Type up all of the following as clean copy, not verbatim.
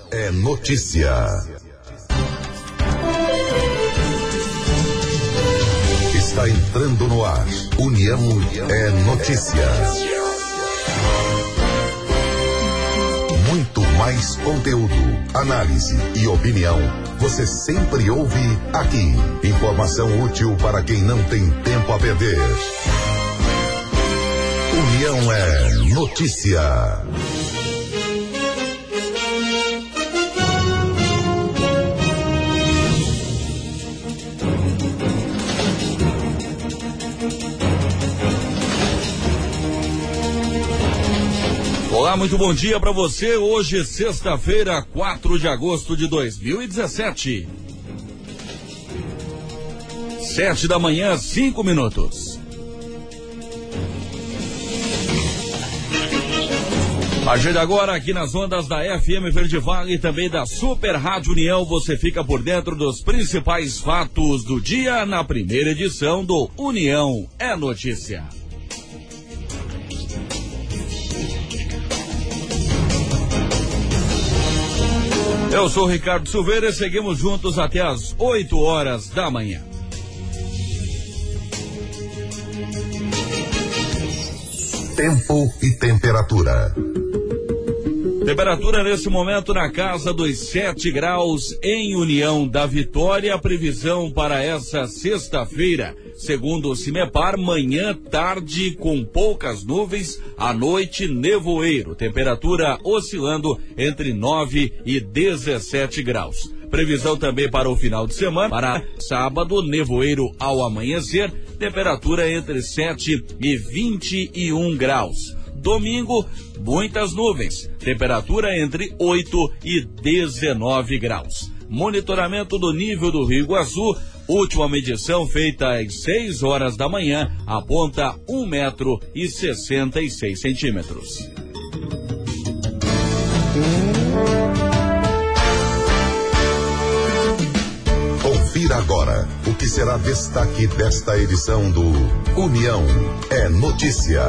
é notícia. Está entrando no ar. União é notícia. Muito mais conteúdo, análise e opinião. Você sempre ouve aqui. Informação útil para quem não tem tempo a perder. União é notícia. Olá, muito bom dia para você. Hoje, sexta-feira, 4 de agosto de 2017. 7 da manhã, 5 minutos. A partir de agora, aqui nas ondas da FM Verde Vale e também da Super Rádio União, você fica por dentro dos principais fatos do dia na primeira edição do União é Notícia. Eu sou Ricardo Silveira e seguimos juntos até as 8 horas da manhã. Tempo e temperatura. Temperatura nesse momento na casa dos 7 graus em União da Vitória. A previsão para essa sexta-feira, segundo o CIMEPAR, manhã, tarde com poucas nuvens, à noite nevoeiro. Temperatura oscilando entre 9 e 17 graus. Previsão também para o final de semana, para sábado, nevoeiro ao amanhecer, temperatura entre 7 e 21 graus. Domingo, muitas nuvens, temperatura entre 8 e 19 graus. Monitoramento do nível do Rio Iguaçu, última medição feita às 6 horas da manhã, aponta 1,66 m. Confira agora o que será destaque desta edição do União é Notícia.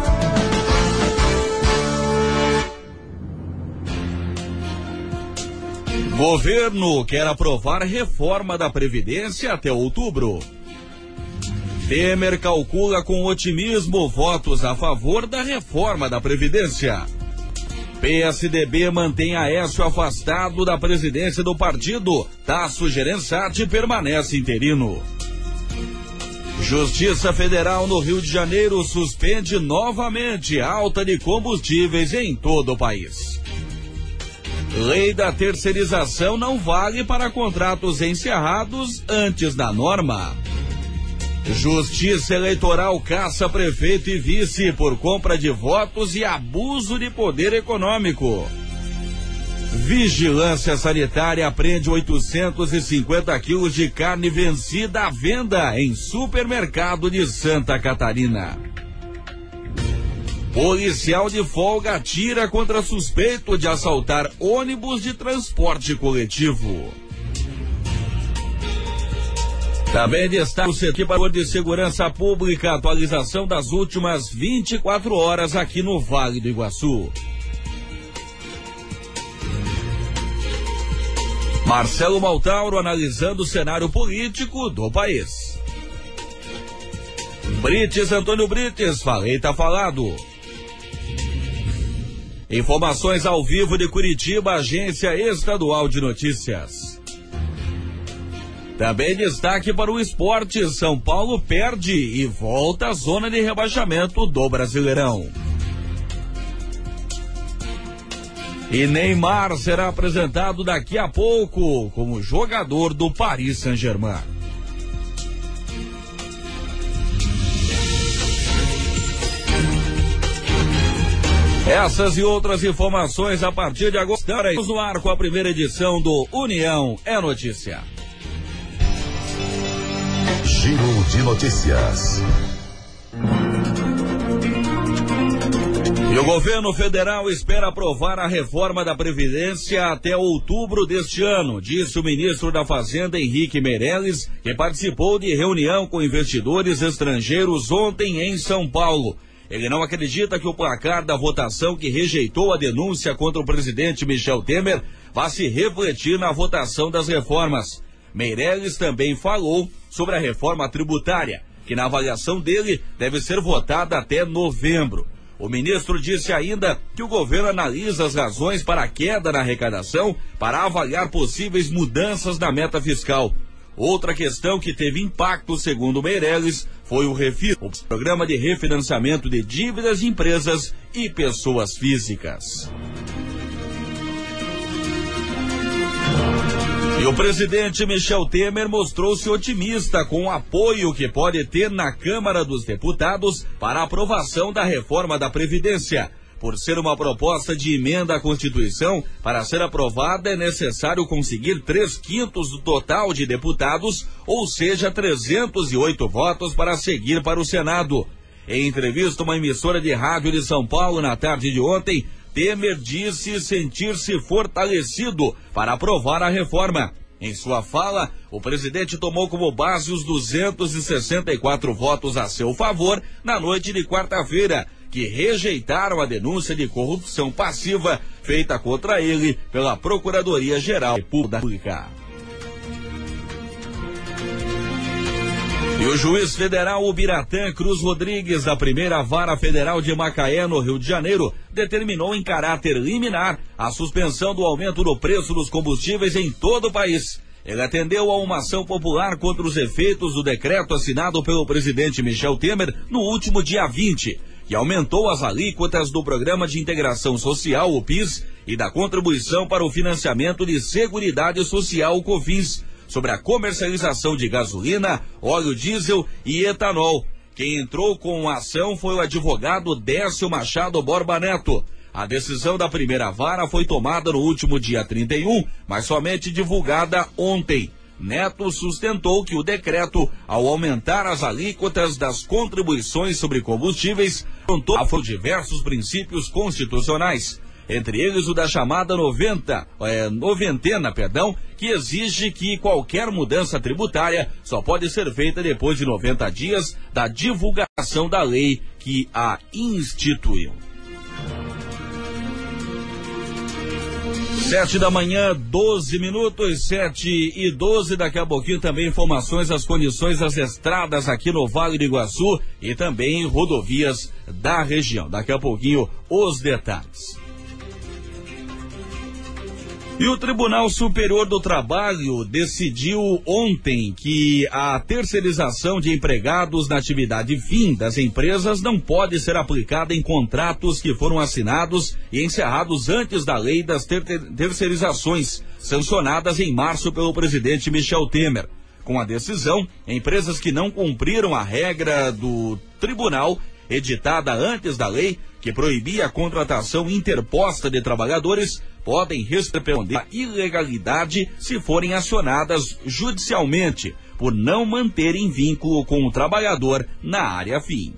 Governo quer aprovar reforma da Previdência até outubro. Temer calcula com otimismo votos a favor da reforma da Previdência. PSDB mantém Aécio afastado da presidência do partido. Tasso Gereissati permanece interino. Justiça Federal no Rio de Janeiro suspende novamente alta de combustíveis em todo o país. Lei da terceirização não vale para contratos encerrados antes da norma. Justiça Eleitoral caça prefeito e vice por compra de votos e abuso de poder econômico. Vigilância Sanitária apreende 850 quilos de carne vencida à venda em supermercado de Santa Catarina. Policial de folga atira contra suspeito de assaltar ônibus de transporte coletivo. Também destaca o setor de segurança pública, atualização das últimas 24 horas aqui no Vale do Iguaçu. Marcelo Maltauro analisando o cenário político do país. Brites, Antônio Brites, falei, tá falado. Informações ao vivo de Curitiba, Agência Estadual de Notícias. Também destaque para o esporte, São Paulo perde e volta à zona de rebaixamento do Brasileirão. E Neymar será apresentado daqui a pouco como jogador do Paris Saint-Germain. Essas e outras informações a partir de agora. Estamos no ar com a primeira edição do União é Notícia. Giro de notícias. E o governo federal espera aprovar a reforma da Previdência até outubro deste ano, disse o ministro da Fazenda, Henrique Meirelles, que participou de reunião com investidores estrangeiros ontem em São Paulo. Ele não acredita que o placar da votação que rejeitou a denúncia contra o presidente Michel Temer vá se refletir na votação das reformas. Meirelles também falou sobre a reforma tributária, que na avaliação dele deve ser votada até novembro. O ministro disse ainda que o governo analisa as razões para a queda na arrecadação para avaliar possíveis mudanças na meta fiscal. Outra questão que teve impacto, segundo Meirelles, foi o REFIS, o programa de refinanciamento de dívidas de empresas e pessoas físicas. E o presidente Michel Temer mostrou-se otimista com o apoio que pode ter na Câmara dos Deputados para a aprovação da reforma da Previdência. Por ser uma proposta de emenda à Constituição, para ser aprovada é necessário conseguir 3/5 do total de deputados, ou seja, 308 votos para seguir para o Senado. Em entrevista a uma emissora de rádio de São Paulo na tarde de ontem, Temer disse sentir-se fortalecido para aprovar a reforma. Em sua fala, o presidente tomou como base os 264 votos a seu favor na noite de quarta-feira, que rejeitaram a denúncia de corrupção passiva feita contra ele pela Procuradoria-Geral da República. E o juiz federal Ubiratã Cruz Rodrigues, da primeira vara federal de Macaé, no Rio de Janeiro, determinou em caráter liminar a suspensão do aumento do preço dos combustíveis em todo o país. Ele atendeu a uma ação popular contra os efeitos do decreto assinado pelo presidente Michel Temer no último dia 20, que aumentou as alíquotas do Programa de Integração Social, o PIS, e da Contribuição para o Financiamento de Seguridade Social, o COFINS, sobre a comercialização de gasolina, óleo diesel e etanol. Quem entrou com a ação foi o advogado Décio Machado Borba Neto. A decisão da primeira vara foi tomada no último dia 31, mas somente divulgada ontem. Neto sustentou que o decreto, ao aumentar as alíquotas das contribuições sobre combustíveis, afrontou diversos princípios constitucionais. Entre eles o da chamada noventena, que exige que qualquer mudança tributária só pode ser feita depois de 90 dias da divulgação da lei que a instituiu. 7h, 12 minutos, 7h12, daqui a pouquinho também informações das condições das estradas aqui no Vale do Iguaçu e também rodovias da região. Daqui a pouquinho os detalhes. E o Tribunal Superior do Trabalho decidiu ontem que a terceirização de empregados na atividade fim das empresas não pode ser aplicada em contratos que foram assinados e encerrados antes da lei das terceirizações, sancionadas em março pelo presidente Michel Temer. Com a decisão, empresas que não cumpriram a regra do tribunal, editada antes da lei, que proibia a contratação interposta de trabalhadores, podem responder a ilegalidade se forem acionadas judicialmente por não manterem vínculo com o trabalhador na área fim.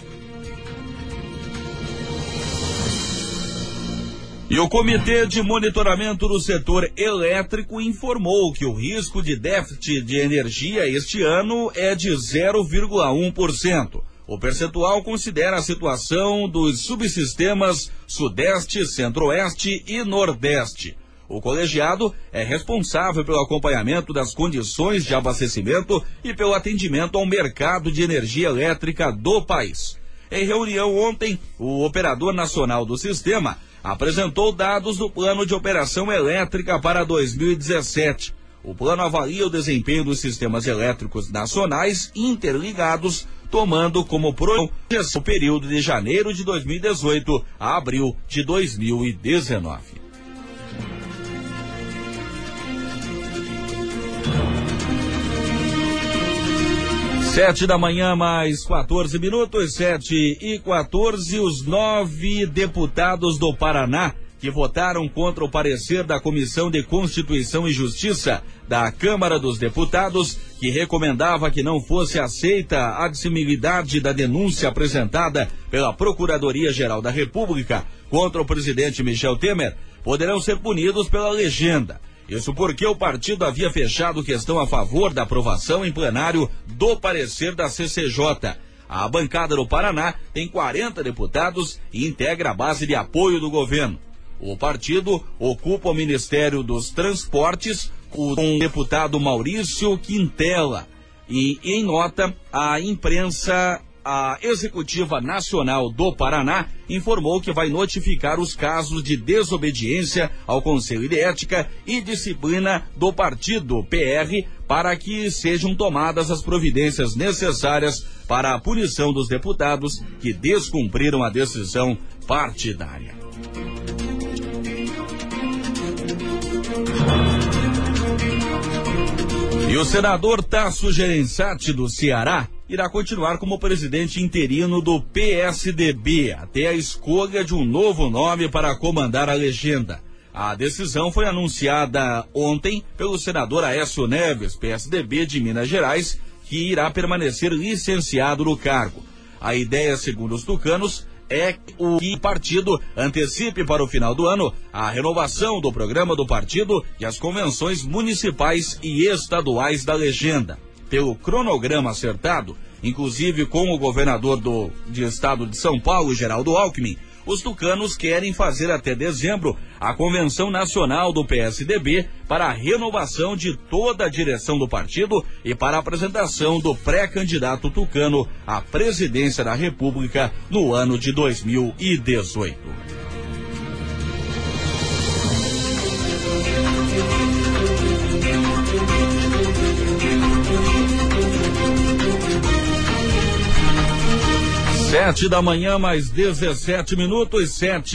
E o Comitê de Monitoramento do Setor Elétrico informou que o risco de déficit de energia este ano é de 0,1%. O percentual considera a situação dos subsistemas Sudeste, Centro-Oeste e Nordeste. O colegiado é responsável pelo acompanhamento das condições de abastecimento e pelo atendimento ao mercado de energia elétrica do país. Em reunião ontem, o operador nacional do sistema apresentou dados do Plano de Operação Elétrica para 2017. O plano avalia o desempenho dos sistemas elétricos nacionais interligados, tomando como projeção o período de janeiro de 2018 a abril de 2019. Sete da manhã, mais 14 minutos, 7h14, os 9 deputados do Paraná que votaram contra o parecer da Comissão de Constituição e Justiça da Câmara dos Deputados, que recomendava que não fosse aceita a admissibilidade da denúncia apresentada pela Procuradoria-Geral da República contra o presidente Michel Temer, poderão ser punidos pela legenda. Isso porque o partido havia fechado questão a favor da aprovação em plenário do parecer da CCJ. A bancada do Paraná tem 40 deputados e integra a base de apoio do governo. O partido ocupa o Ministério dos Transportes com o deputado Maurício Quintela. E em nota, a imprensa, a Executiva Nacional do Paraná informou que vai notificar os casos de desobediência ao Conselho de Ética e Disciplina do partido PR para que sejam tomadas as providências necessárias para a punição dos deputados que descumpriram a decisão partidária. E o senador Tasso Gereissati do Ceará irá continuar como presidente interino do PSDB até a escolha de um novo nome para comandar a legenda. A decisão foi anunciada ontem pelo senador Aécio Neves, PSDB de Minas Gerais, que irá permanecer licenciado no cargo. A ideia, segundo os tucanos, é que o partido antecipe para o final do ano a renovação do programa do partido e as convenções municipais e estaduais da legenda. Pelo cronograma acertado, inclusive com o governador do estado de São Paulo, Geraldo Alckmin, os tucanos querem fazer até dezembro a convenção nacional do PSDB para a renovação de toda a direção do partido e para a apresentação do pré-candidato tucano à presidência da República no ano de 2018. Sete da manhã, mais 17 minutos,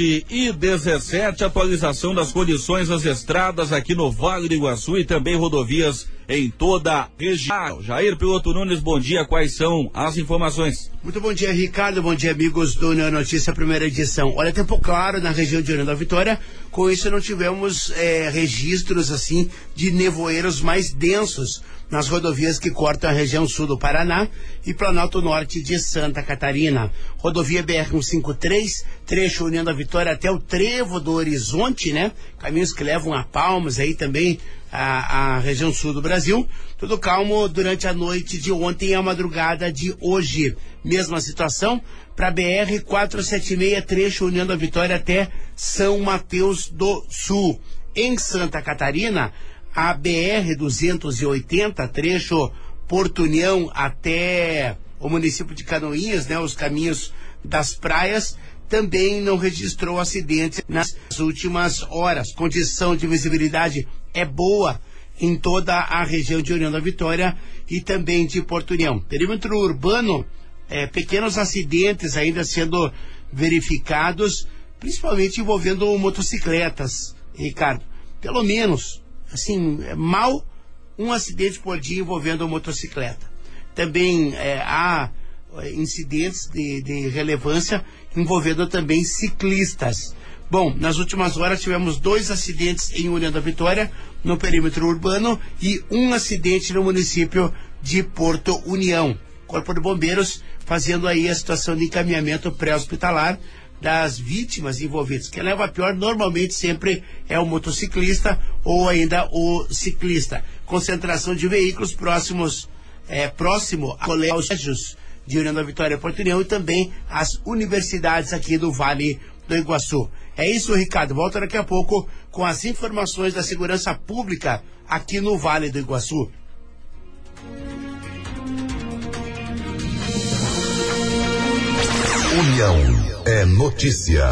7h17, atualização das condições das estradas aqui no Vale do Iguaçu e também rodovias em toda a região. Jair Piloto Nunes, bom dia, quais são as informações? Muito bom dia, Ricardo, bom dia, amigos do União Notícia, primeira edição. Olha, tempo claro na região de União da Vitória, com isso não tivemos registros assim de nevoeiros mais densos nas rodovias que cortam a região sul do Paraná e Planalto Norte de Santa Catarina. Rodovia BR-153, trecho União da Vitória até o Trevo do Horizonte, né? Caminhos que levam a Palmas, aí também a região sul do Brasil. Tudo calmo durante a noite de ontem e a madrugada de hoje. Mesma situação para BR-476, trecho União da Vitória até São Mateus do Sul. Em Santa Catarina, a BR-280, trecho Porto União até o município de Canoinhas, né, os caminhos das praias, também não registrou acidentes nas últimas horas. Condição de visibilidade é boa em toda a região de União da Vitória e também de Porto União. Perímetro urbano, pequenos acidentes ainda sendo verificados, principalmente envolvendo motocicletas, Ricardo. Pelo menos, assim, mal um acidente por dia envolvendo motocicleta. Também há incidentes de relevância envolvendo também ciclistas. Bom, nas últimas horas tivemos 2 acidentes em União da Vitória, no perímetro urbano, e um acidente no município de Porto União. Corpo de Bombeiros fazendo aí a situação de encaminhamento pré-hospitalar das vítimas envolvidas. Quem leva a pior normalmente sempre é o motociclista ou ainda o ciclista. Concentração de veículos próximo a colégios de União da Vitória e Porto União e também as universidades aqui do Vale do Iguaçu. É isso, Ricardo. Volta daqui a pouco com as informações da segurança pública aqui no Vale do Iguaçu. União é notícia.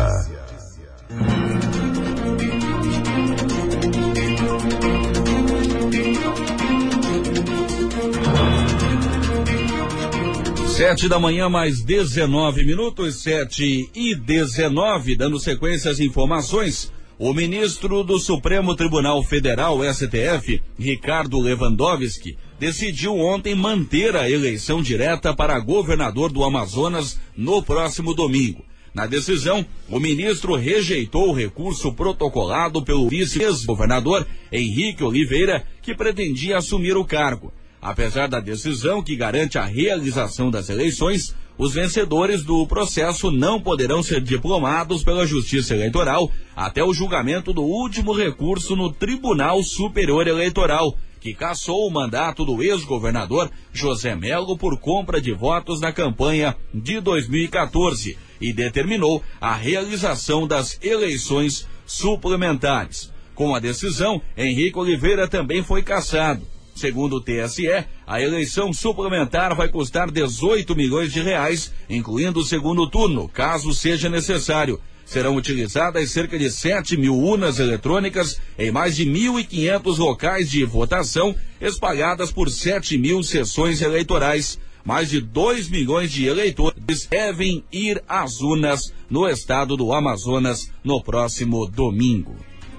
Sete da manhã, mais 19 minutos, 7h19, dando sequência às informações. O ministro do Supremo Tribunal Federal, STF, Ricardo Lewandowski, decidiu ontem manter a eleição direta para governador do Amazonas no próximo domingo. Na decisão, o ministro rejeitou o recurso protocolado pelo vice-governador Henrique Oliveira, que pretendia assumir o cargo. Apesar da decisão que garante a realização das eleições, os vencedores do processo não poderão ser diplomados pela Justiça Eleitoral até o julgamento do último recurso no Tribunal Superior Eleitoral, que cassou o mandato do ex-governador José Melo por compra de votos na campanha de 2014 e determinou a realização das eleições suplementares. Com a decisão, Henrique Oliveira também foi cassado. Segundo o TSE, a eleição suplementar vai custar 18 milhões de reais, incluindo o segundo turno, caso seja necessário. Serão utilizadas cerca de 7 mil urnas eletrônicas em mais de 1.500 locais de votação, espalhadas por 7 mil sessões eleitorais. Mais de 2 milhões de eleitores devem ir às urnas no estado do Amazonas no próximo domingo.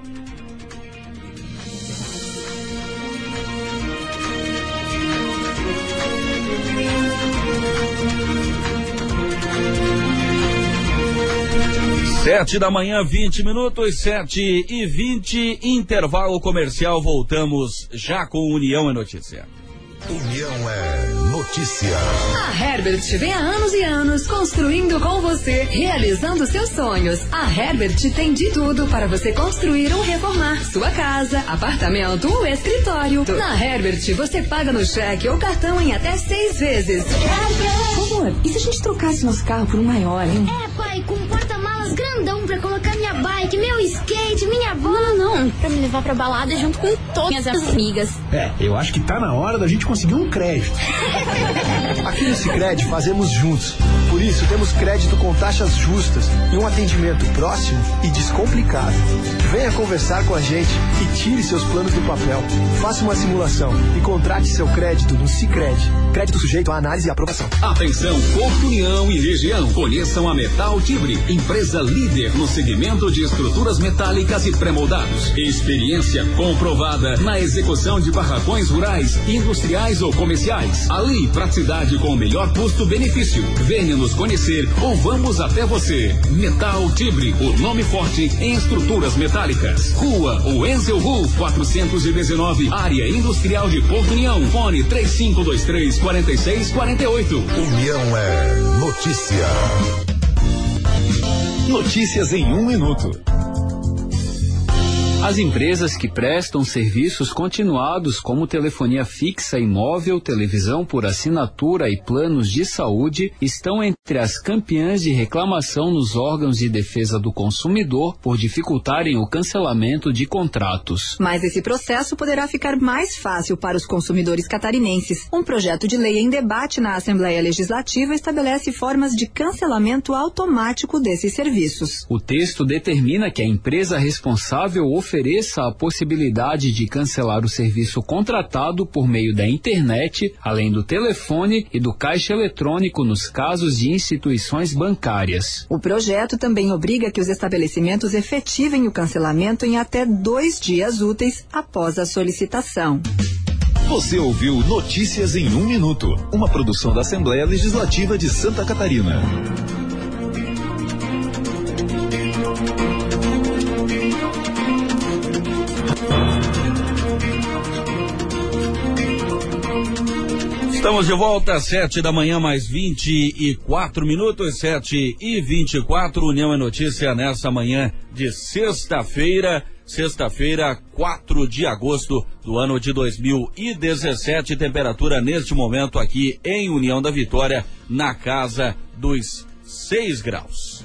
Sete da manhã, 20 minutos, 7h20, intervalo comercial, voltamos já com União é Notícia. União é notícia. A Herbert vem há anos e anos construindo com você, realizando seus sonhos. A Herbert tem de tudo para você construir ou reformar sua casa, apartamento ou escritório. Na Herbert você paga no cheque ou cartão em até 6 vezes. Amor, e se a gente trocasse nosso carro por um maior, hein? É, pai, com um porta-malas grandão pra colocar minha bike, meu skate, minha bola. Não, pra me levar pra balada junto com todas as amigas. É, eu acho que tá na hora da gente conseguir um crédito. Aqui no Sicredi fazemos juntos. Por isso temos crédito com taxas justas e um atendimento próximo e descomplicado. Venha conversar com a gente e tire seus planos do papel. Faça uma simulação e contrate seu crédito no Sicredi. Crédito sujeito à análise e aprovação. Atenção, Porto União e região. Conheçam a Metal Tibre, empresa líder no segmento de estruturas metálicas e pré-moldados. Experiência comprovada na execução de barracões rurais, industriais ou comerciais. Ali, praticidade com o melhor custo-benefício. Venha nos conhecer ou vamos até você. Metal Tibre, o nome forte em estruturas metálicas. Rua Wenzel Ru, 419, área industrial de Porto União. Fone 3523-4648. União é notícia. Notícias em 1 minuto. As empresas que prestam serviços continuados como telefonia fixa e móvel, televisão por assinatura e planos de saúde estão entre as campeãs de reclamação nos órgãos de defesa do consumidor por dificultarem o cancelamento de contratos. Mas esse processo poderá ficar mais fácil para os consumidores catarinenses. Um projeto de lei em debate na Assembleia Legislativa estabelece formas de cancelamento automático desses serviços. O texto determina que a empresa responsável ofereça a possibilidade de cancelar o serviço contratado por meio da internet, além do telefone e do caixa eletrônico nos casos de instituições bancárias. O projeto também obriga que os estabelecimentos efetivem o cancelamento em até 2 dias úteis após a solicitação. Você ouviu Notícias em 1 minuto, uma produção da Assembleia Legislativa de Santa Catarina. Estamos de volta às 7 da manhã, mais 24 minutos, 7h24. União é Notícia nessa manhã de sexta-feira, 4 de agosto do ano de 2017. Temperatura neste momento aqui em União da Vitória, na casa dos 6 graus.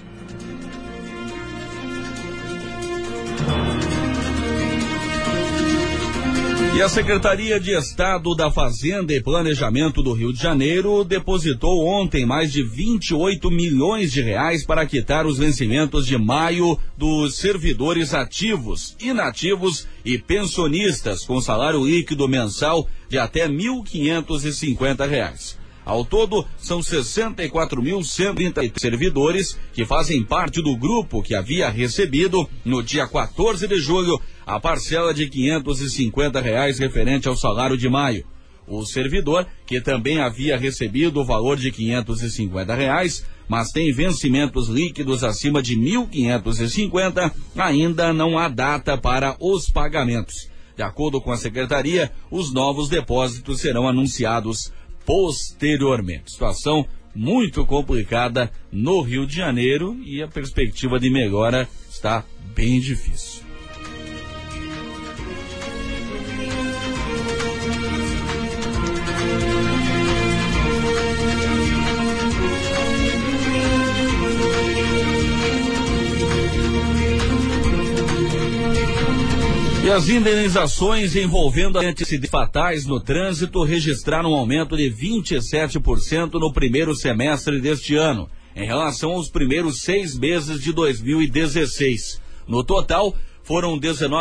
E a Secretaria de Estado da Fazenda e Planejamento do Rio de Janeiro depositou ontem mais de 28 milhões de reais para quitar os vencimentos de maio dos servidores ativos, inativos e pensionistas com salário líquido mensal de até R$ 1.550. Ao todo, são 64.130 servidores que fazem parte do grupo que havia recebido, no dia 14 de julho, a parcela de R$ 550 referente ao salário de maio. O servidor, que também havia recebido o valor de R$ 550, mas tem vencimentos líquidos acima de R$ 1.550, ainda não há data para os pagamentos. De acordo com a Secretaria, os novos depósitos serão anunciados posteriormente. Situação muito complicada no Rio de Janeiro e a perspectiva de melhora está bem difícil. as indenizações envolvendo acidentes fatais no trânsito registraram um aumento de 27% no primeiro semestre deste ano, em relação aos primeiros 6 meses de 2016. No total, foram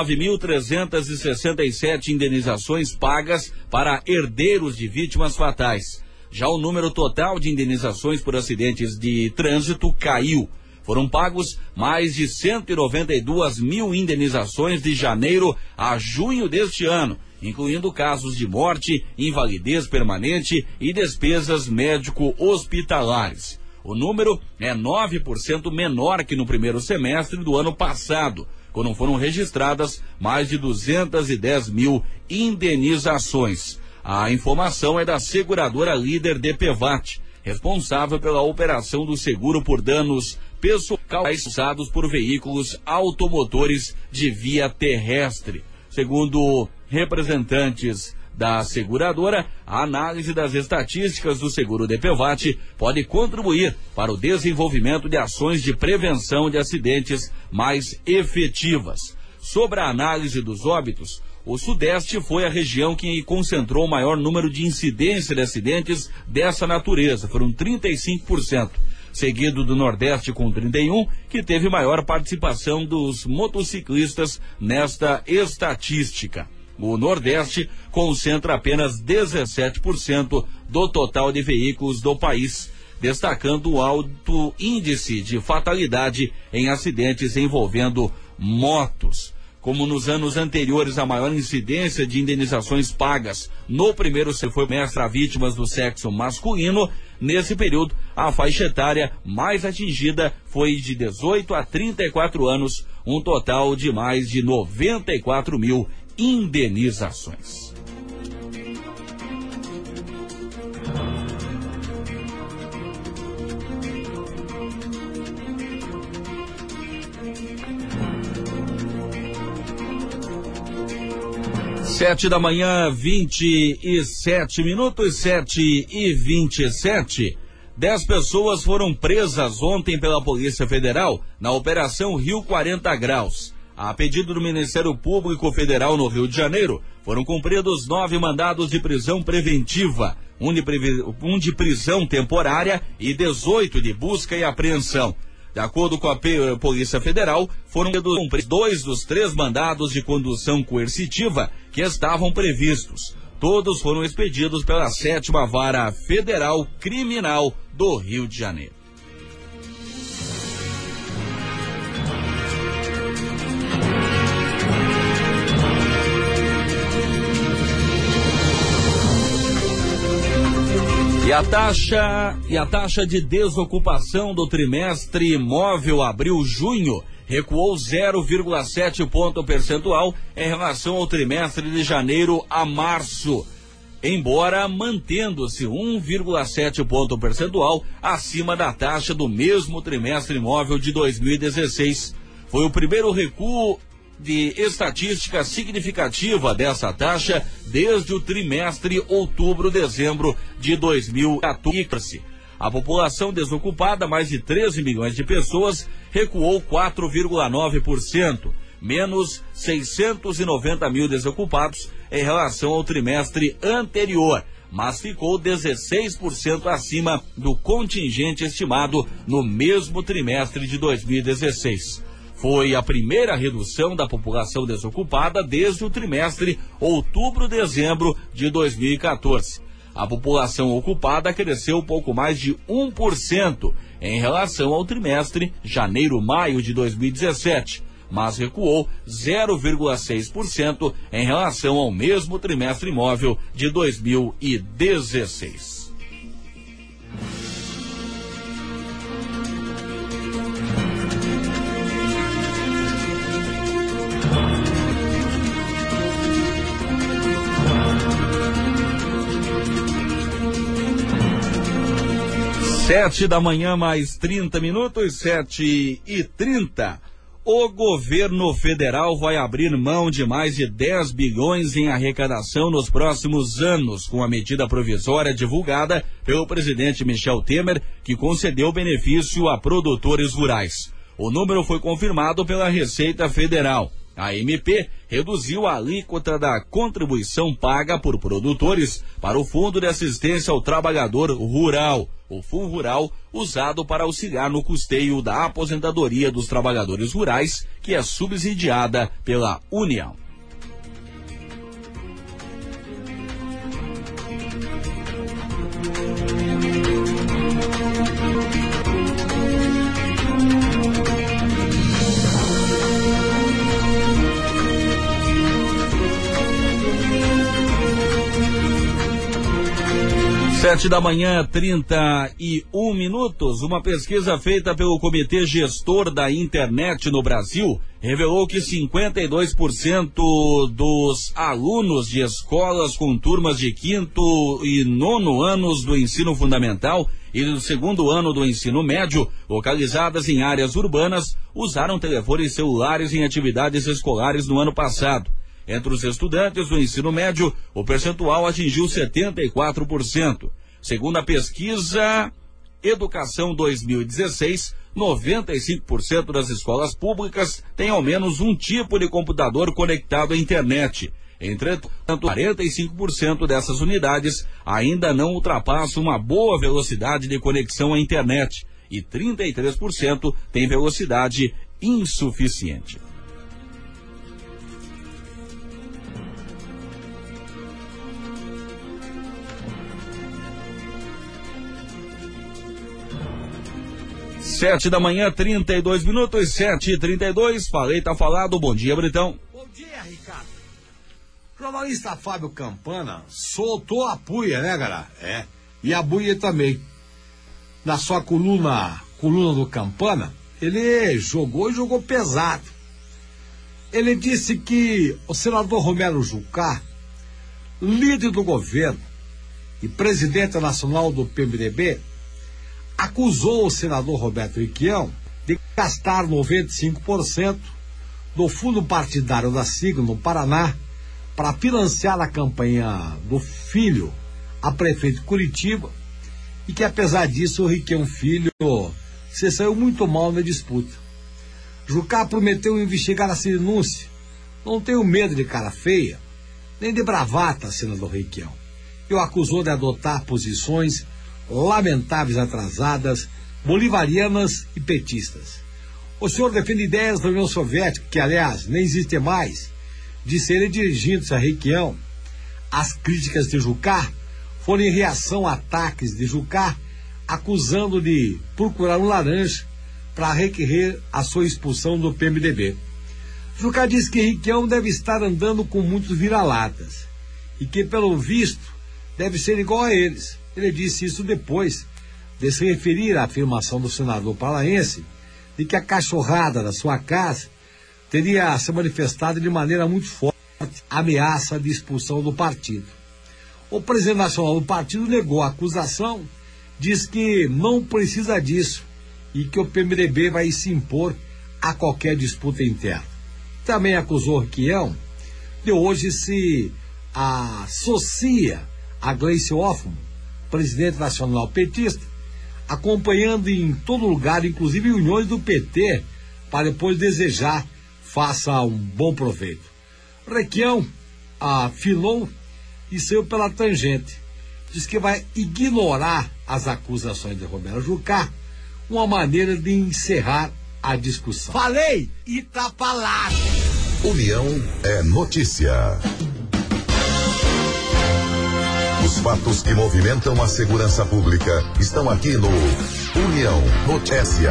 19.367 indenizações pagas para herdeiros de vítimas fatais. Já o número total de indenizações por acidentes de trânsito caiu. Foram pagos mais de 192 mil indenizações de janeiro a junho deste ano, incluindo casos de morte, invalidez permanente e despesas médico-hospitalares. O número é 9% menor que no primeiro semestre do ano passado, quando foram registradas mais de 210 mil indenizações. A informação é da seguradora líder DPVAT, responsável pela operação do seguro por danos pessoais causados por veículos automotores de via terrestre. Segundo representantes da seguradora, a análise das estatísticas do seguro DPVAT pode contribuir para o desenvolvimento de ações de prevenção de acidentes mais efetivas. Sobre a análise dos óbitos, o Sudeste foi a região que concentrou o maior número de incidência de acidentes dessa natureza, foram 35%, seguido do Nordeste com 31%, que teve maior participação dos motociclistas nesta estatística. O Nordeste concentra apenas 17% do total de veículos do país, destacando o alto índice de fatalidade em acidentes envolvendo motos. Como nos anos anteriores, a maior incidência de indenizações pagas no primeiro semestre a vítimas do sexo masculino, nesse período, a faixa etária mais atingida foi de 18 a 34 anos, um total de mais de 94 mil indenizações. Sete da manhã, 27 minutos, 7:27. 10 pessoas foram presas ontem pela Polícia Federal na Operação Rio 40 Graus. A pedido do Ministério Público Federal no Rio de Janeiro, foram cumpridos 9 mandados de prisão preventiva, um de prisão temporária e 18 de busca e apreensão. De acordo com a Polícia Federal, foram cumpridos 2 dos 3 mandados de condução coercitiva que estavam previstos. Todos foram expedidos pela 7ª Vara Federal Criminal do Rio de Janeiro. E a taxa de desocupação do trimestre imóvel abril-junho recuou 0,7 ponto percentual em relação ao trimestre de janeiro a março, embora mantendo-se 1,7 ponto percentual acima da taxa do mesmo trimestre imóvel de 2016. Foi o primeiro recuo de estatística significativa dessa taxa desde o trimestre outubro-dezembro de 2014. A população desocupada, mais de 13 milhões de pessoas, recuou 4,9%, menos 690 mil desocupados em relação ao trimestre anterior, mas ficou 16% acima do contingente estimado no mesmo trimestre de 2016. Foi a primeira redução da população desocupada desde o trimestre outubro-dezembro de 2014. A população ocupada cresceu pouco mais de 1% em relação ao trimestre janeiro-maio de 2017, mas recuou 0,6% em relação ao mesmo trimestre imóvel de 2016. Sete da manhã, mais 30 minutos, 7:30. O governo federal vai abrir mão de mais de 10 bilhões em arrecadação nos próximos anos, com a medida provisória divulgada pelo presidente Michel Temer, que concedeu benefício a produtores rurais. O número foi confirmado pela Receita Federal. A MP reduziu a alíquota da contribuição paga por produtores para o Fundo de Assistência ao Trabalhador Rural, o FUNRural, usado para auxiliar no custeio da aposentadoria dos trabalhadores rurais, que é subsidiada pela União. Sete da manhã, 31 minutos. Uma pesquisa feita pelo Comitê Gestor da Internet no Brasil revelou que 52% dos alunos de escolas com turmas de 5º e 9º anos do ensino fundamental e do 2º ano do ensino médio, localizadas em áreas urbanas, usaram telefones celulares em atividades escolares no ano passado. Entre os estudantes do ensino médio, o percentual atingiu 74%. Segundo a pesquisa Educação 2016, 95% das escolas públicas têm ao menos um tipo de computador conectado à internet. Entretanto, 45% dessas unidades ainda não ultrapassam uma boa velocidade de conexão à internet e 33% têm velocidade insuficiente. Sete da manhã, 32 minutos, 7h32, falei, tá falado, bom dia, Britão. Bom dia, Ricardo. O jornalista Fábio Campana soltou a puia, né, galera? É, e a buia também. Na sua coluna do Campana, ele jogou pesado. Ele disse que o senador Romero Jucá, líder do governo e presidente nacional do PMDB, acusou o senador Roberto Requião de gastar 95% do fundo partidário da sigla no Paraná para financiar a campanha do filho a prefeito de Curitiba e que, apesar disso, o Requião Filho se saiu muito mal na disputa. Jucá prometeu investigar essa denúncia. Não tenho medo de cara feia, nem de bravata, senador Requião. E o acusou de adotar posições lamentáveis, atrasadas, bolivarianas e petistas. O senhor defende ideias da União Soviética, que aliás nem existe mais, disse ele dirigindo-se a Requião. As críticas de Jucá foram em reação a ataques de Jucá, acusando de procurar um laranja para requerer a sua expulsão do PMDB. Jucá disse que Requião deve estar andando com muitos vira-latas e que, pelo visto, deve ser igual a eles. Ele disse isso depois de se referir à afirmação do senador paraense de que a cachorrada da sua casa teria se manifestado de maneira muito forte, ameaça de expulsão do partido. O presidente nacional do partido negou a acusação, diz que não precisa disso e que o PMDB vai se impor a qualquer disputa interna. Também acusou Requião de hoje se associa a Gleice Hoffmann, presidente nacional petista, acompanhando em todo lugar, inclusive uniões do PT, para depois desejar faça um bom proveito. Requião afinou e saiu pela tangente. Diz que vai ignorar as acusações de Romero Jucá, uma maneira de encerrar a discussão. Falei e tá falado. União é notícia. Os fatos que movimentam a segurança pública estão aqui no União Notícia.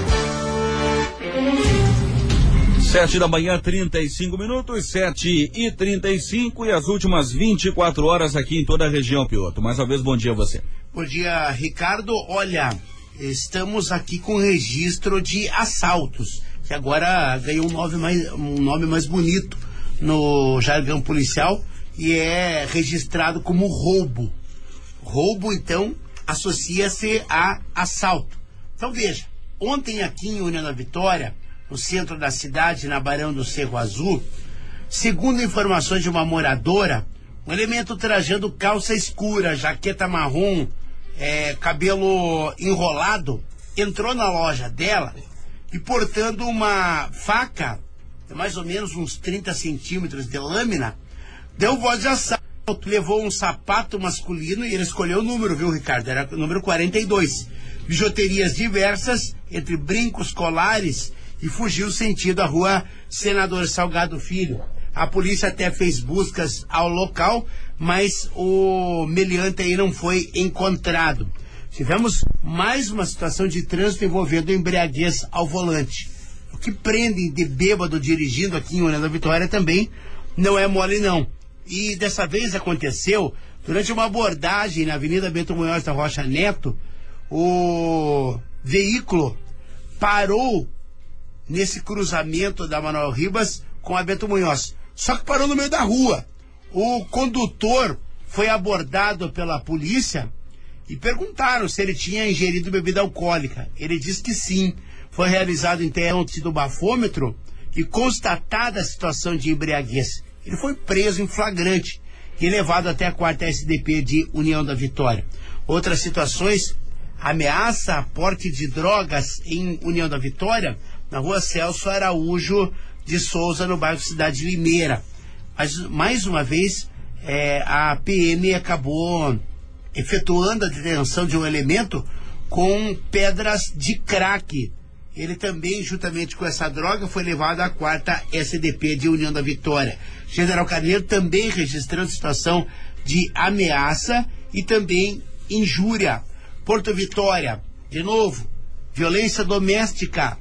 7 da manhã, 35 minutos, 7h35 e as últimas 24 horas aqui em toda a região, Piloto. Mais uma vez, bom dia a você. Bom dia, Ricardo. Olha, estamos aqui com registro de assaltos, que agora ganhou um nome mais bonito no jargão policial, e é registrado como roubo. Roubo, então, associa-se a assalto. Então, veja, ontem aqui em União da Vitória, no centro da cidade, na Barão do Cerro Azul, segundo informações de uma moradora, um elemento trajando calça escura, jaqueta marrom, cabelo enrolado, entrou na loja dela e portando uma faca mais ou menos uns 30 centímetros de lâmina, deu voz de assalto, levou um sapato masculino e ele escolheu o número, viu, Ricardo? Era o número 42. Bijuterias diversas, entre brincos, colares, e fugiu sentido a rua Senador Salgado Filho. A polícia até fez buscas ao local, mas o meliante aí não foi encontrado. Tivemos mais uma situação de trânsito envolvendo embriaguez ao volante. O que prendem de bêbado dirigindo aqui em União da Vitória também não é mole, não. E dessa vez aconteceu durante uma abordagem na Avenida Bento Munhoz da Rocha Neto. O veículo parou nesse cruzamento da Manuel Ribas com a Bento Munhoz, só que parou no meio da rua. O condutor foi abordado pela polícia e perguntaram se ele tinha ingerido bebida alcoólica. Ele disse que sim. Foi realizado então do bafômetro e constatada a situação de embriaguez. Ele foi preso em flagrante e levado até a 4ª SDP de União da Vitória. Outras situações: ameaça, porte de drogas em União da Vitória, na rua Celso Araújo de Souza, no bairro Cidade Limeira. Mas, mais uma vez, a PM acabou efetuando a detenção de um elemento com pedras de crack. Ele também, juntamente com essa droga, foi levado à 4ª SDP de União da Vitória. General Carneiro também registrando situação de ameaça e também injúria. Porto Vitória, de novo, violência doméstica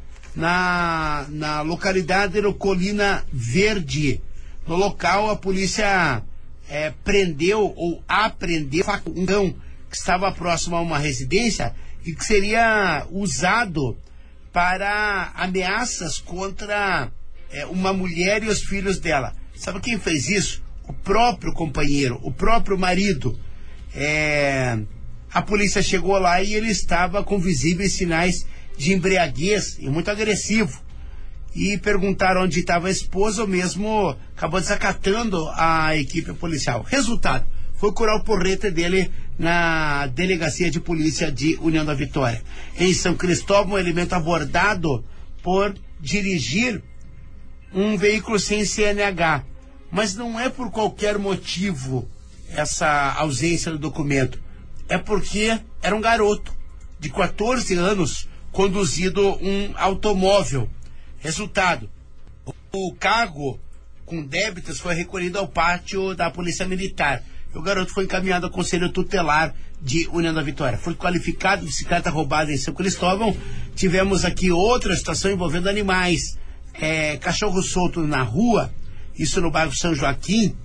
na localidade de Colina Verde. No local, a polícia prendeu ou apreendeu um cão que estava próximo a uma residência e que seria usado para ameaças contra uma mulher e os filhos dela. Sabe quem fez isso? O próprio companheiro, o próprio marido. A polícia chegou lá e ele estava com visíveis sinais de embriaguez e muito agressivo. E perguntaram onde estava a esposa, ou mesmo acabou desacatando a equipe policial. Resultado, foi curar o porrete dele na delegacia de polícia de União da Vitória. Em São Cristóvão, um elemento abordado por dirigir um veículo sem CNH. Mas não é por qualquer motivo essa ausência do documento. É porque era um garoto de 14 anos conduzindo um automóvel. Resultado, o cargo com débitos foi recolhido ao pátio da Polícia Militar. O garoto foi encaminhado ao Conselho Tutelar de União da Vitória. Foi qualificado de bicicleta roubada em São Cristóvão. Tivemos aqui outra situação envolvendo animais. Cachorro solto na rua, isso no bairro São Joaquim,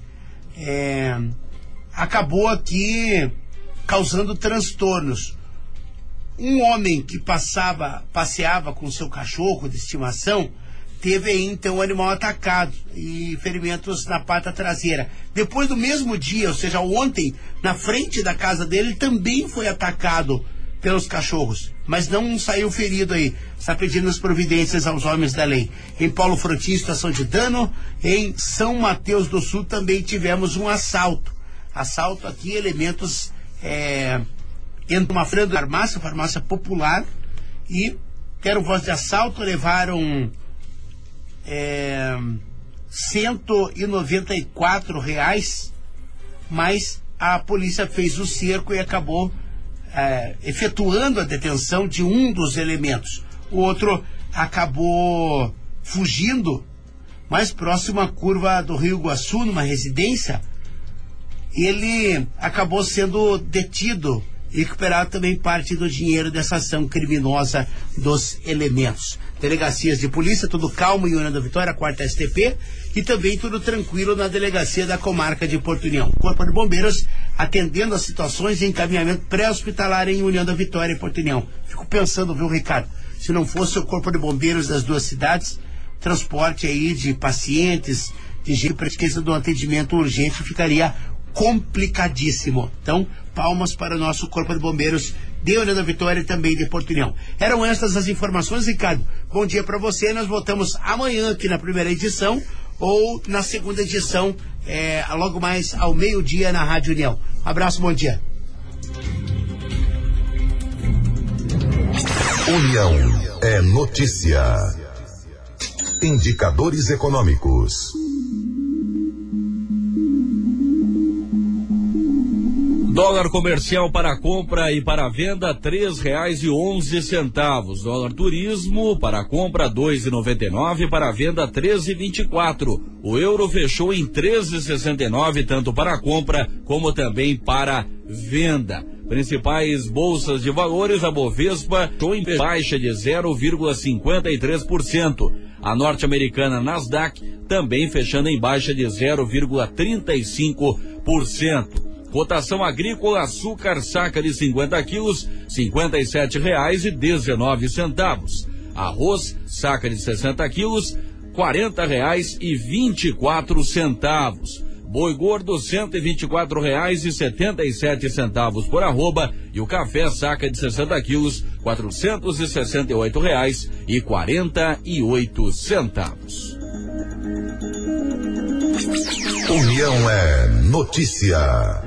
acabou aqui causando transtornos. Um homem que passeava com seu cachorro de estimação, teve aí então o animal atacado e ferimentos na pata traseira. Depois do mesmo dia, ou seja, ontem, na frente da casa dele, também foi atacado pelos cachorros, mas não saiu ferido aí. Está pedindo as providências aos homens da lei. Em Paulo Frontin, situação de dano. Em São Mateus do Sul também tivemos um assalto. Assalto aqui, elementos entre uma farmácia popular, e deram voz de assalto, levaram R$194, mas a polícia fez o cerco e acabou efetuando a detenção de um dos elementos. O outro acabou fugindo mais próximo à curva do Rio Iguaçu, numa residência. Ele acabou sendo detido e recuperar também parte do dinheiro dessa ação criminosa dos elementos. Delegacias de polícia, tudo calmo em União da Vitória, 4ª STP, e também tudo tranquilo na delegacia da comarca de Porto União. Corpo de Bombeiros atendendo as situações de encaminhamento pré-hospitalar em União da Vitória e Porto União. Fico pensando, viu, Ricardo, se não fosse o Corpo de Bombeiros das duas cidades, transporte aí de pacientes, de gente para esqueça do atendimento urgente ficaria complicadíssimo. Então, palmas para o nosso Corpo de Bombeiros de União da Vitória e também de Porto União. Eram estas as informações, Ricardo. Bom dia para você. Nós voltamos amanhã aqui na primeira edição ou na segunda edição, logo mais ao meio-dia na Rádio União. Um abraço, bom dia. União é notícia. Indicadores econômicos. Dólar comercial para compra e para venda R$3,11. Dólar turismo para compra R$2,99, para venda R$13,24. O euro fechou em R$13,69, tanto para compra como também para venda. Principais bolsas de valores, a Bovespa fechou em baixa de 0,53%. A norte-americana Nasdaq também fechando em baixa de 0,35%. Cotação agrícola, açúcar, saca de 50 quilos, R$57,19. Arroz, saca de 60 quilos, R$40,24. Boi gordo, R$124,77 por arroba. E o café, saca de 60 quilos, R$468,48. União é notícia.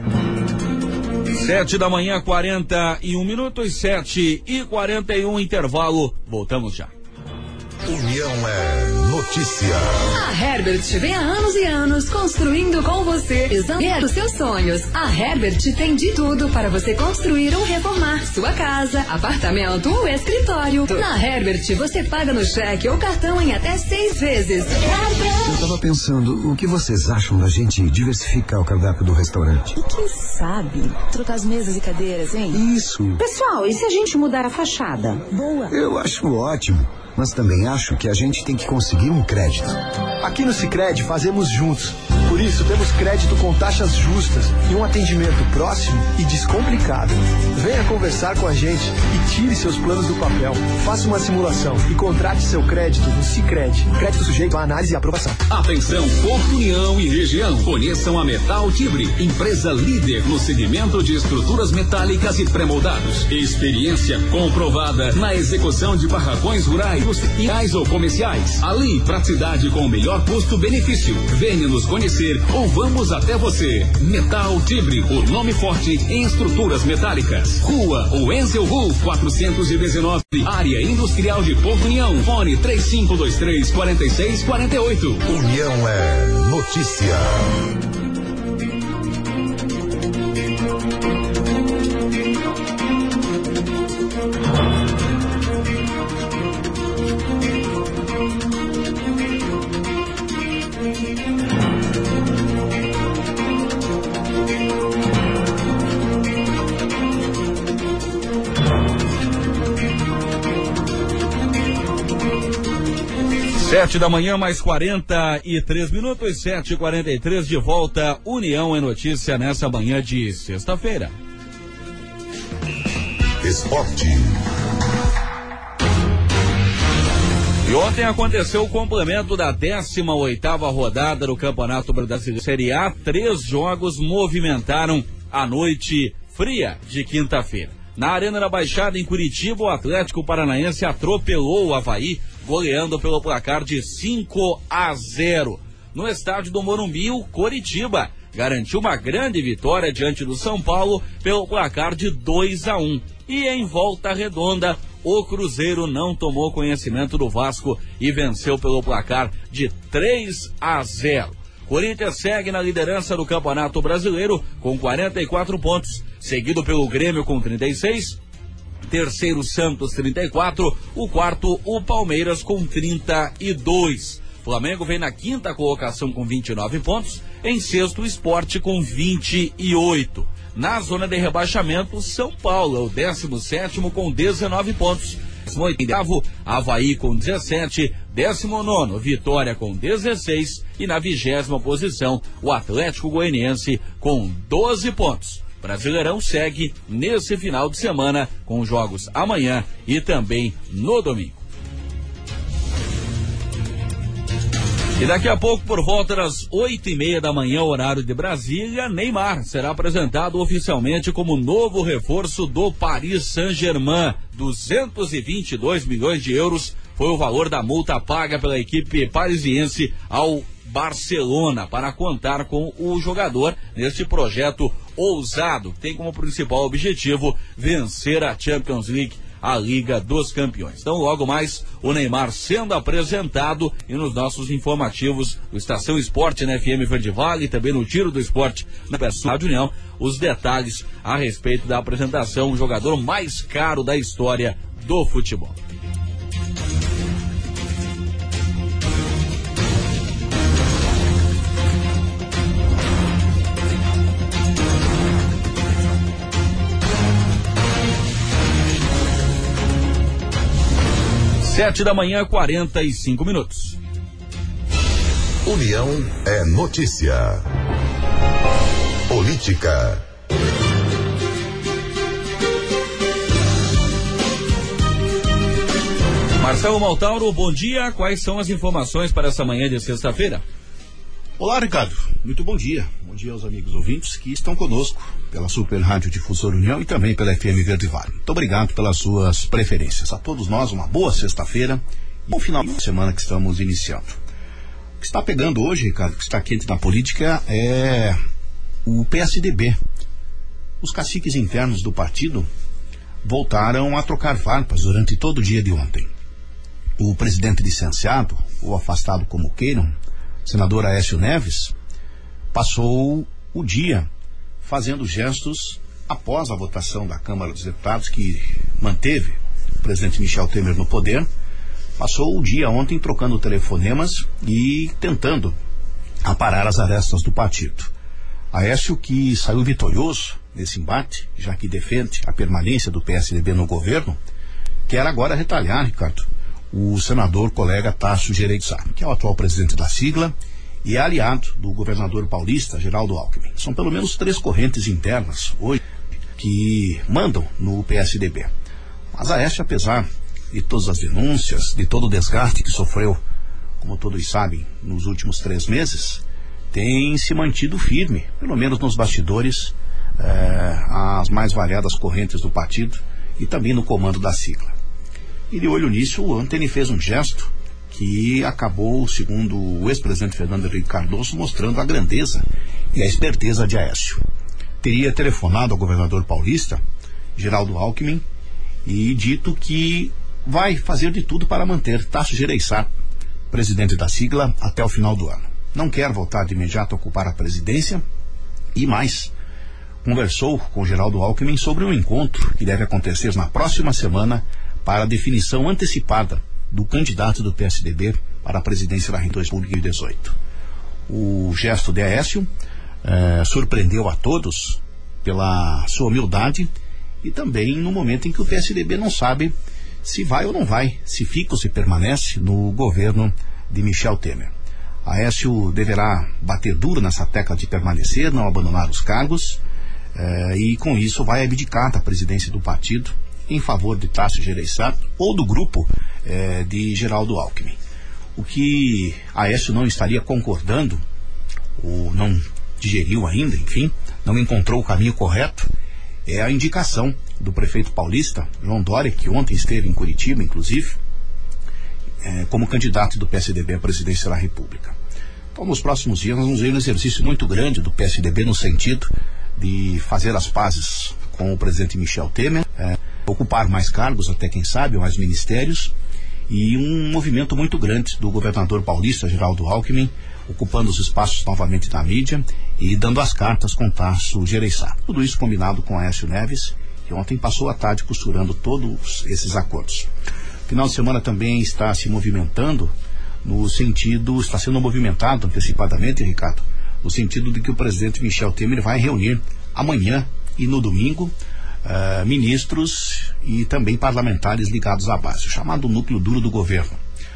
7h, 41 minutos, 7h41, intervalo. Voltamos já. União é notícia. A Herbert vem há anos e anos construindo com você os seus sonhos. A Herbert tem de tudo para você construir ou reformar sua casa, apartamento ou escritório. Na Herbert você paga no cheque ou cartão em até 6 vezes. Eu tava pensando, o que vocês acham da gente diversificar o cardápio do restaurante? E quem sabe trocar as mesas e cadeiras, hein? Isso. Pessoal, e se a gente mudar a fachada? Boa. Eu acho ótimo. Mas também acho que a gente tem que conseguir um crédito. Aqui no Sicredi fazemos juntos. Por isso temos crédito com taxas justas e um atendimento próximo e descomplicado. Venha conversar com a gente e tire seus planos do papel. Faça uma simulação e contrate seu crédito no Sicredi. Crédito sujeito à análise e aprovação. Atenção, Porto União e região. Conheçam a Metal Tibre, empresa líder no segmento de estruturas metálicas e pré-moldados. Experiência comprovada na execução de barracões rurais, industriais ou comerciais. Além, praticidade com o melhor custo-benefício. Venha nos conhecer ou vamos até você. Metal Tibre, o nome forte em estruturas metálicas. Rua Wenzel Hu, 419, área industrial de Porto União. Fone 3523-4648. União é notícia. Sete da manhã, mais 43 minutos, 7h43, de volta. União é notícia nessa manhã de sexta-feira. Esporte. E ontem aconteceu o complemento da 18ª rodada do Campeonato Brasileiro Série A. 3 jogos movimentaram a noite fria de quinta-feira. Na Arena da Baixada, em Curitiba, o Atlético Paranaense atropelou o Avaí, goleando pelo placar de 5-0. No estádio do Morumbi, o Coritiba garantiu uma grande vitória diante do São Paulo pelo placar de 2-1. E em Volta Redonda, o Cruzeiro não tomou conhecimento do Vasco e venceu pelo placar de 3-0. Corinthians segue na liderança do Campeonato Brasileiro com 44 pontos, seguido pelo Grêmio com 36, terceiro Santos 34, o quarto o Palmeiras com 32. Flamengo vem na quinta colocação com 29 pontos, em sexto o Sport com 28. Na zona de rebaixamento, São Paulo é o 17º com 19 pontos. 18º, Avaí com 17, 19º, Vitória com 16 e na 20ª posição, o Atlético Goianiense com 12 pontos. Brasileirão segue nesse final de semana com jogos amanhã e também no domingo. E daqui a pouco, por volta das 8h30 da manhã, horário de Brasília, Neymar será apresentado oficialmente como novo reforço do Paris Saint-Germain. 222 milhões de euros foi o valor da multa paga pela equipe parisiense ao Barcelona para contar com o jogador neste projeto ousado, que tem como principal objetivo vencer a Champions League a Liga dos Campeões. Então, logo mais, o Neymar sendo apresentado e nos nossos informativos do Estação Esporte na FM Verde Vale e também no Tiro do Esporte na Rádio União, os detalhes a respeito da apresentação, o jogador mais caro da história do futebol. Sete da manhã, 45 minutos. União é notícia. Política. Marcelo Maltauro, bom dia. Quais são as informações para essa manhã de sexta-feira? Olá, Ricardo. Muito bom dia. Bom dia aos amigos ouvintes que estão conosco pela Super Rádio Difusora União e também pela FM Verde Vale. Muito obrigado pelas suas preferências. A todos nós, uma boa sexta-feira e um final de semana que estamos iniciando. O que está pegando hoje, Ricardo, que está quente na política é o PSDB. Os caciques internos do partido voltaram a trocar farpas durante todo o dia de ontem. O presidente licenciado, ou afastado como queiram, senador Aécio Neves, passou o dia fazendo gestos após a votação da Câmara dos Deputados, que manteve o presidente Michel Temer no poder. Passou o dia ontem trocando telefonemas e tentando aparar as arestas do partido. Aécio, que saiu vitorioso nesse embate, já que defende a permanência do PSDB no governo, quer agora retalhar, Ricardo, o senador colega Tasso Gereissati, que é o atual presidente da sigla e é aliado do governador paulista, Geraldo Alckmin. São pelo menos 3 correntes internas hoje que mandam no PSDB. Mas Aécio, apesar de todas as denúncias, de todo o desgaste que sofreu, como todos sabem, nos últimos 3 meses, tem se mantido firme, pelo menos nos bastidores, as mais variadas correntes do partido e também no comando da sigla. E de olho nisso, ontem ele fez um gesto que acabou, segundo o ex-presidente Fernando Henrique Cardoso, mostrando a grandeza e a esperteza de Aécio. Teria telefonado ao governador paulista, Geraldo Alckmin, e dito que vai fazer de tudo para manter Tasso Gereissati, presidente da sigla, até o final do ano. Não quer voltar de imediato a ocupar a presidência e mais, conversou com Geraldo Alckmin sobre um encontro que deve acontecer na próxima semana para a definição antecipada do candidato do PSDB para a presidência da República em 2018. O gesto de Aécio surpreendeu a todos pela sua humildade e também no momento em que o PSDB não sabe se vai ou não vai, se fica ou se permanece no governo de Michel Temer. Aécio deverá bater duro nessa tecla de permanecer, não abandonar os cargos, e com isso vai abdicar da presidência do partido em favor de Tasso Gereissati ou do grupo de Geraldo Alckmin. O que Aécio não estaria concordando, ou não digeriu ainda, enfim, não encontrou o caminho correto, é a indicação do prefeito paulista, João Dória, que ontem esteve em Curitiba, inclusive, como candidato do PSDB à presidência da República. Então, nos próximos dias, nós vamos ver um exercício muito grande do PSDB no sentido de fazer as pazes com o presidente Michel Temer, ocupar mais cargos, até quem sabe, mais ministérios, e um movimento muito grande do governador paulista, Geraldo Alckmin, ocupando os espaços novamente da mídia e dando as cartas com Tasso Gereissati. Tudo isso combinado com Aécio Neves, que ontem passou a tarde costurando todos esses acordos. Final de semana também está se movimentando no sentido, está sendo movimentado antecipadamente, Ricardo, no sentido de que o presidente Michel Temer vai reunir amanhã e no domingo ministros e também parlamentares ligados à base, o chamado núcleo duro do governo.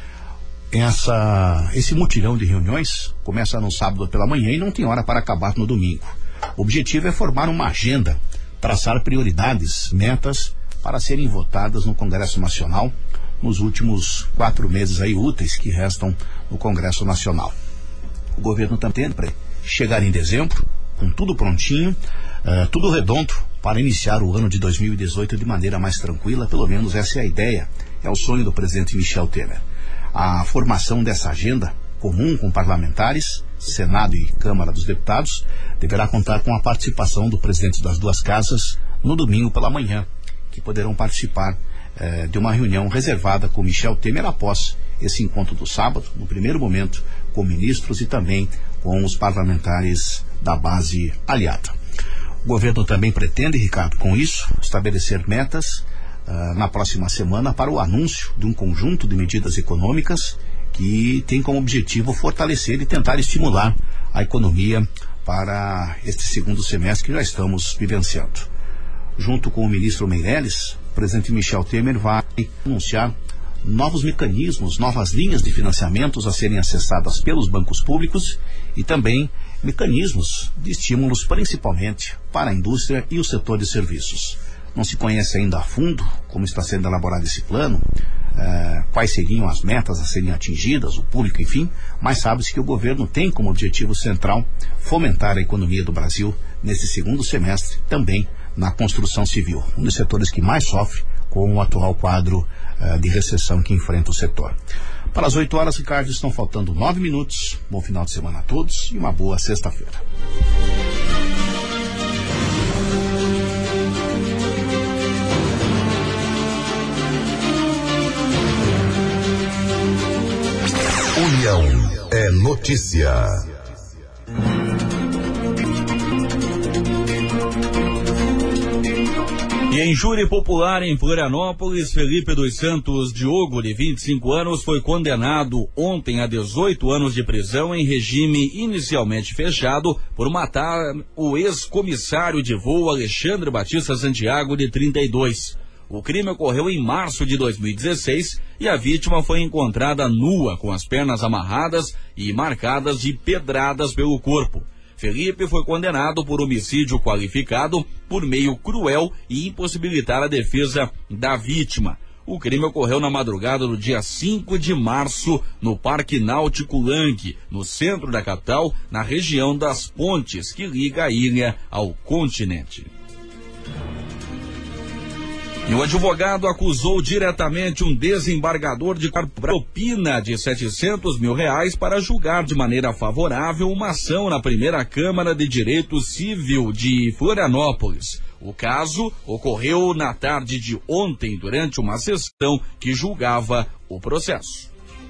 Esse mutirão de reuniões começa no sábado pela manhã e não tem hora para acabar no domingo. O objetivo é formar uma agenda, traçar prioridades, metas para serem votadas no Congresso Nacional nos últimos 4 meses aí úteis que restam no Congresso Nacional. O governo também para chegar em dezembro com tudo prontinho, tudo redondo para iniciar o ano de 2018 de maneira mais tranquila. Pelo menos essa é a ideia, é o sonho do presidente Michel Temer. A formação dessa agenda comum com parlamentares, Senado e Câmara dos Deputados, deverá contar com a participação do presidente das duas casas no domingo pela manhã, que poderão participar de uma reunião reservada com Michel Temer após esse encontro do sábado, no primeiro momento com ministros e também com os parlamentares da base aliada. O governo também pretende, Ricardo, com isso, estabelecer metas na próxima semana para o anúncio de um conjunto de medidas econômicas que tem como objetivo fortalecer e tentar estimular a economia para este segundo semestre que já estamos vivenciando. Junto com o ministro Meirelles, o presidente Michel Temer vai anunciar novos mecanismos, novas linhas de financiamentos a serem acessadas pelos bancos públicos e também mecanismos de estímulos principalmente para a indústria e o setor de serviços. Não se conhece ainda a fundo como está sendo elaborado esse plano, quais seriam as metas a serem atingidas, o público, enfim, mas sabe-se que o governo tem como objetivo central fomentar a economia do Brasil nesse segundo semestre, também na construção civil, um dos setores que mais sofre com o atual quadro de recessão que enfrenta o setor. Para as 8 horas, Ricardo, estão faltando 9 minutos. Bom final de semana a todos e uma boa sexta-feira. União é notícia. E em júri popular em Florianópolis, Felipe dos Santos Diogo, de 25 anos, foi condenado ontem a 18 anos de prisão em regime inicialmente fechado por matar o ex-comissário de voo Alexandre Batista Santiago, de 32. O crime ocorreu em março de 2016 e a vítima foi encontrada nua, com as pernas amarradas e marcadas de pedradas pelo corpo. Felipe foi condenado por homicídio qualificado por meio cruel e impossibilitar a defesa da vítima. O crime ocorreu na madrugada do dia 5 de março no Parque Náutico Lang, no centro da capital, na região das Pontes, que liga a ilha ao continente. E o advogado acusou diretamente um desembargador de propina de R$700 mil para julgar de maneira favorável uma ação na primeira Câmara de Direito Civil de Florianópolis. O caso ocorreu na tarde de ontem, durante uma sessão que julgava o processo.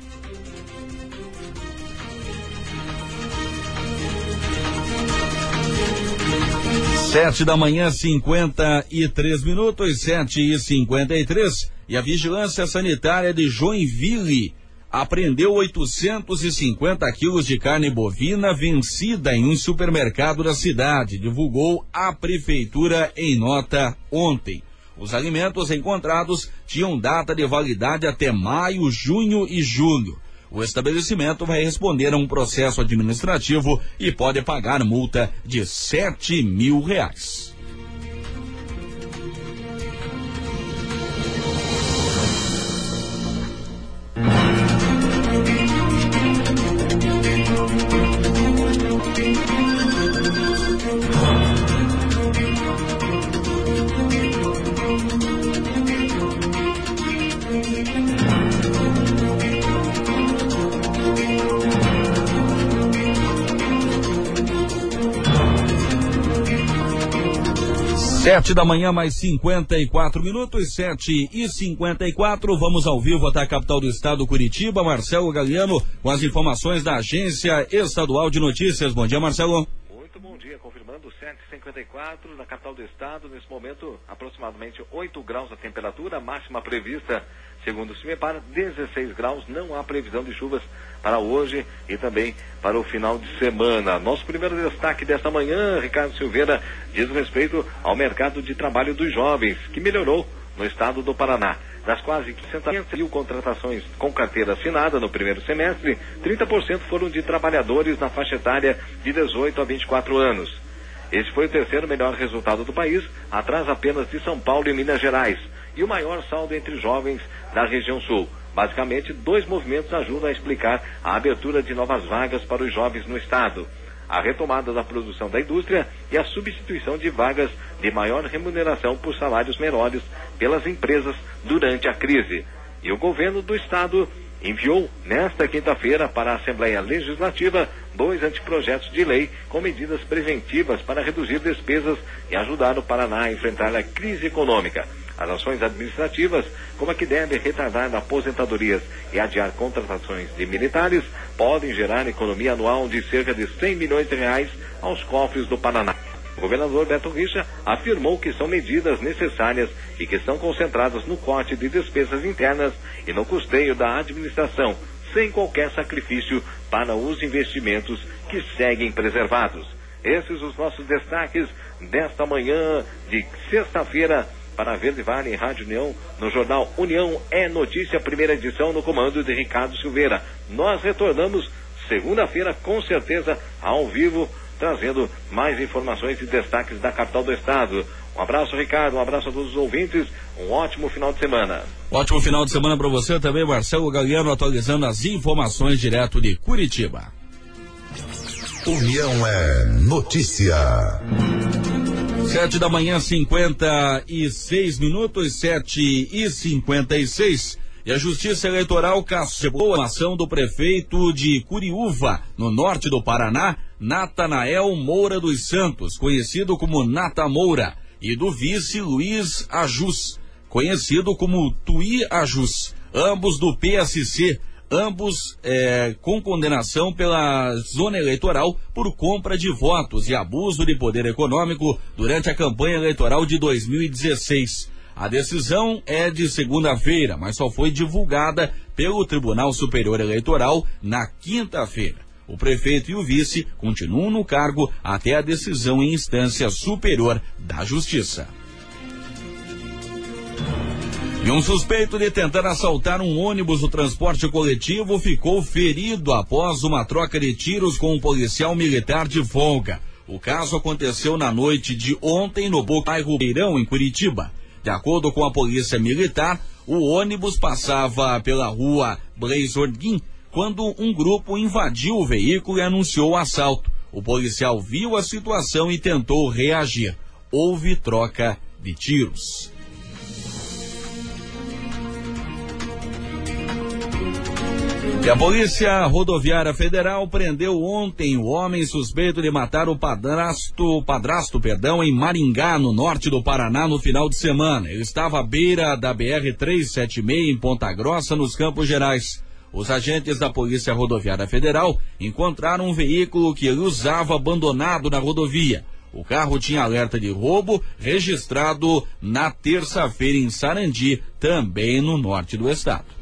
7 da manhã, 53 minutos, 7h53, e a Vigilância Sanitária de Joinville apreendeu 850 quilos de carne bovina vencida em um supermercado da cidade, divulgou a prefeitura em nota ontem. Os alimentos encontrados tinham data de validade até maio, junho e julho. O estabelecimento vai responder a um processo administrativo e pode pagar multa de R$7 mil. Sete da manhã, mais 54 minutos, 7h54, vamos ao vivo até a capital do estado, Curitiba. Marcelo Galiano com as informações da Agência Estadual de Notícias. Bom dia, Marcelo. Muito bom dia, confirmando 7h54 na capital do estado, nesse momento aproximadamente 8 graus a temperatura, máxima prevista, segundo o CIMEPAR, 16 graus, não há previsão de chuvas para hoje e também para o final de semana. Nosso primeiro destaque desta manhã, Ricardo Silveira, diz respeito ao mercado de trabalho dos jovens, que melhorou no estado do Paraná. Das quase 60 mil contratações com carteira assinada no primeiro semestre, 30% foram de trabalhadores na faixa etária de 18 a 24 anos. Esse foi o terceiro melhor resultado do país, atrás apenas de São Paulo e Minas Gerais, e o maior saldo entre jovens da região sul. Basicamente, 2 movimentos ajudam a explicar a abertura de novas vagas para os jovens no estado: a retomada da produção da indústria e a substituição de vagas de maior remuneração por salários menores pelas empresas durante a crise. E o governo do estado enviou nesta quinta-feira para a Assembleia Legislativa 2 anteprojetos de lei com medidas preventivas para reduzir despesas e ajudar o Paraná a enfrentar a crise econômica. as ações administrativas, como a que deve retardar aposentadorias e adiar contratações de militares, podem gerar economia anual de cerca de 100 milhões de reais aos cofres do Paraná. O governador Beto Richa afirmou que são medidas necessárias e que estão concentradas no corte de despesas internas e no custeio da administração, sem qualquer sacrifício para os investimentos que seguem preservados. Esses os nossos destaques desta manhã de sexta-feira para a Verde Vale em Rádio União, no Jornal União é Notícia, primeira edição, no comando de Ricardo Silveira. Nós retornamos segunda-feira, com certeza, ao vivo, trazendo mais informações e destaques da capital do estado. Um abraço, Ricardo, um abraço a todos os ouvintes, um ótimo final de semana. Ótimo final de semana para você também, Marcelo Galiano, atualizando as informações direto de Curitiba. União é notícia. 7 da manhã, 56 minutos, 7h56. E a Justiça Eleitoral cassou a ação do prefeito de Curiúva, no norte do Paraná, Natanael Moura dos Santos, conhecido como Nata Moura, e do vice Luiz Ajus, conhecido como Tui Ajus, ambos do PSC, ambos com condenação pela zona eleitoral por compra de votos e abuso de poder econômico durante a campanha eleitoral de 2016. A decisão é de segunda-feira, mas só foi divulgada pelo Tribunal Superior Eleitoral na quinta-feira. O prefeito e o vice continuam no cargo até a decisão em instância superior da Justiça. E um suspeito de tentar assaltar um ônibus do transporte coletivo ficou ferido após uma troca de tiros com um policial militar de folga. O caso aconteceu na noite de ontem no bairro Beirão, em Curitiba. De acordo com a polícia militar, o ônibus passava pela rua Blaise Orguin quando um grupo invadiu o veículo e anunciou o assalto. O policial viu a situação e tentou reagir. Houve troca de tiros. E a Polícia Rodoviária Federal prendeu ontem o homem suspeito de matar o padrasto, em Maringá, no norte do Paraná, no final de semana. Ele estava à beira da BR-376 em Ponta Grossa, nos Campos Gerais. Os agentes da Polícia Rodoviária Federal encontraram um veículo que ele usava abandonado na rodovia. O carro tinha alerta de roubo registrado na terça-feira em Sarandi, também no norte do estado.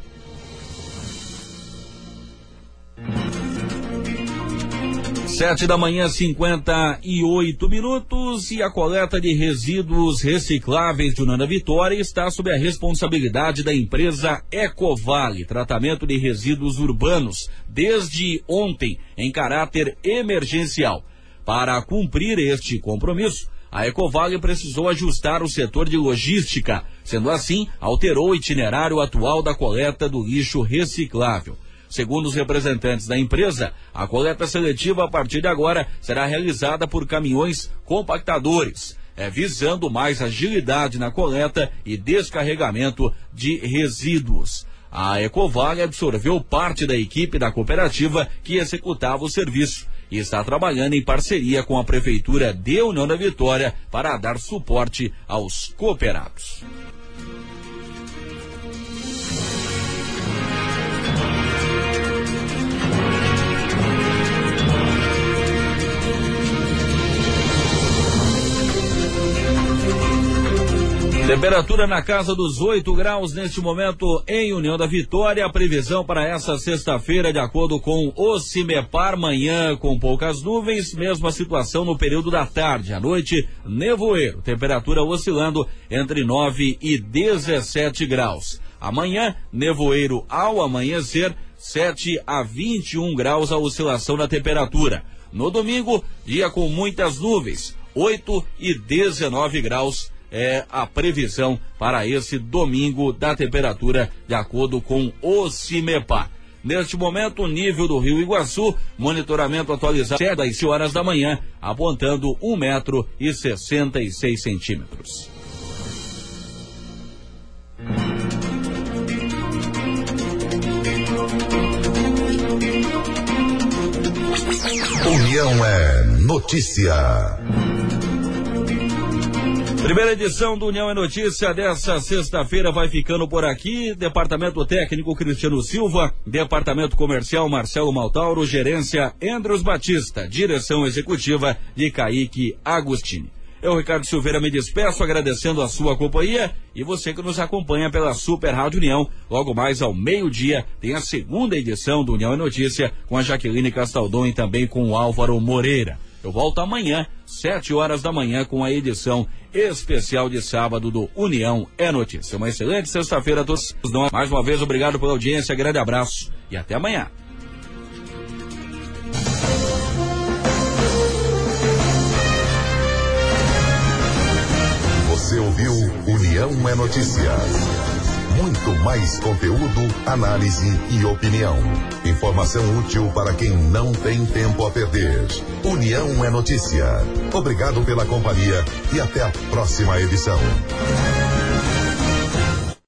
7 da manhã, 58 minutos, e a coleta de resíduos recicláveis de União da Vitória está sob a responsabilidade da empresa Ecovale, tratamento de resíduos urbanos, desde ontem, em caráter emergencial. Para cumprir este compromisso, a Ecovale precisou ajustar o setor de logística, sendo assim, alterou o itinerário atual da coleta do lixo reciclável. Segundo os representantes da empresa, a coleta seletiva a partir de agora será realizada por caminhões compactadores, visando mais agilidade na coleta e descarregamento de resíduos. A Ecovale absorveu parte da equipe da cooperativa que executava o serviço e está trabalhando em parceria com a Prefeitura de União da Vitória para dar suporte aos cooperados. Temperatura na casa dos 8 graus neste momento em União da Vitória. A previsão para essa sexta-feira, de acordo com o CIMEPAR, manhã com poucas nuvens, mesma situação no período da tarde. À noite, nevoeiro, temperatura oscilando entre 9 e 17 graus. Amanhã, nevoeiro ao amanhecer, 7 a 21 graus a oscilação da temperatura. No domingo, dia com muitas nuvens, 8 e 19 graus. É a previsão para esse domingo da temperatura, de acordo com o CIMEPAR. Neste momento, o nível do Rio Iguaçu, monitoramento atualizado às 7 horas da manhã, apontando 1,66 m. União é notícia. Primeira edição do União é Notícia dessa sexta-feira vai ficando por aqui. Departamento Técnico Cristiano Silva, Departamento Comercial Marcelo Maltauro, Gerência Andros Batista, Direção Executiva de Kaique Agostini. Eu, Ricardo Silveira, me despeço agradecendo a sua companhia e você que nos acompanha pela Super Rádio União. Logo mais ao meio-dia tem a segunda edição do União é Notícia com a Jaqueline Castaldon e também com o Álvaro Moreira. Eu volto amanhã, 7h da manhã, com a edição especial de sábado do União é Notícia. Uma excelente sexta-feira a todos nós. Mais uma vez, obrigado pela audiência, grande abraço e até amanhã. Você ouviu União é Notícia. Muito mais conteúdo, análise e opinião. Informação útil para quem não tem tempo a perder. União é Notícia. Obrigado pela companhia e até a próxima edição.